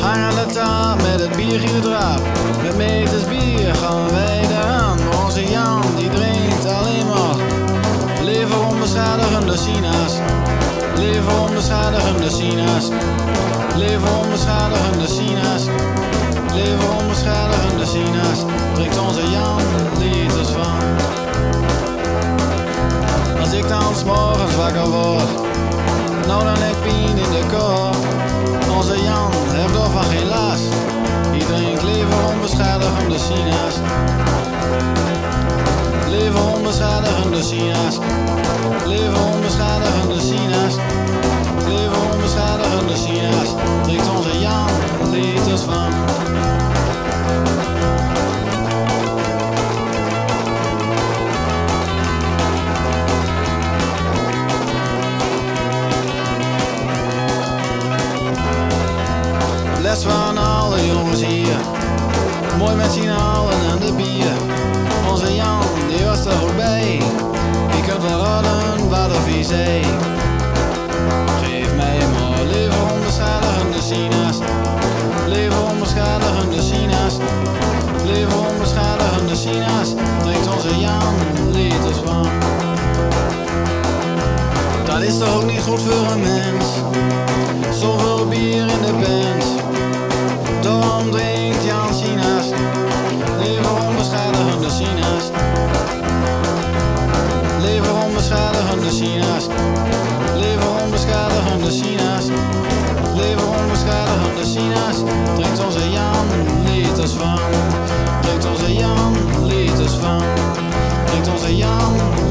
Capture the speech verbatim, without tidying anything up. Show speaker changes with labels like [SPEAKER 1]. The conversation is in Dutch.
[SPEAKER 1] Hang aan de taart met het biergedraap. Met meters bier gaan wij eraan. Maar onze Jan die drinkt alleen maar lever onbeschadigende Sina's. Lever onbeschadigende Sina's. Lever onbeschadigende Sina's. Lever onbeschadigende Sina's. Drinkt onze Jan liters van. Als ik dan 's morgens wakker word, nou dan heb ik pijn in de kop. Onze Jan heeft er van geen last. Die drinkt lever onbeschadigende Sina's. Lever onbeschadigende Sina's. Lever onbeschadigende Sina's. Lever onbeschadigende Sina's. Drinkt onze Jan liters van. Les van alle jongens hier, mooi met z'n allen aan de bier. Onze Jan, die was er ook bij, die kunt wel raden wat of hij zei. Geef mij maar lever onbeschadigende Sina's. Lever onbeschadigende Sina's. Lever onbeschadigende Sina's. Drinkt onze Jan liters van. Dat is toch ook niet goed voor een mens, zoveel bier in de band. Daarom drinkt Jan Sina's. Lever onbeschadigende Sina's. Lever onbeschadigende Sina's. Lever onbeschadigende Sina's. Lever onbeschadigende Sina's. Drinkt onze Jan liters van. Drinkt onze Jan liters van. Drinkt onze Jan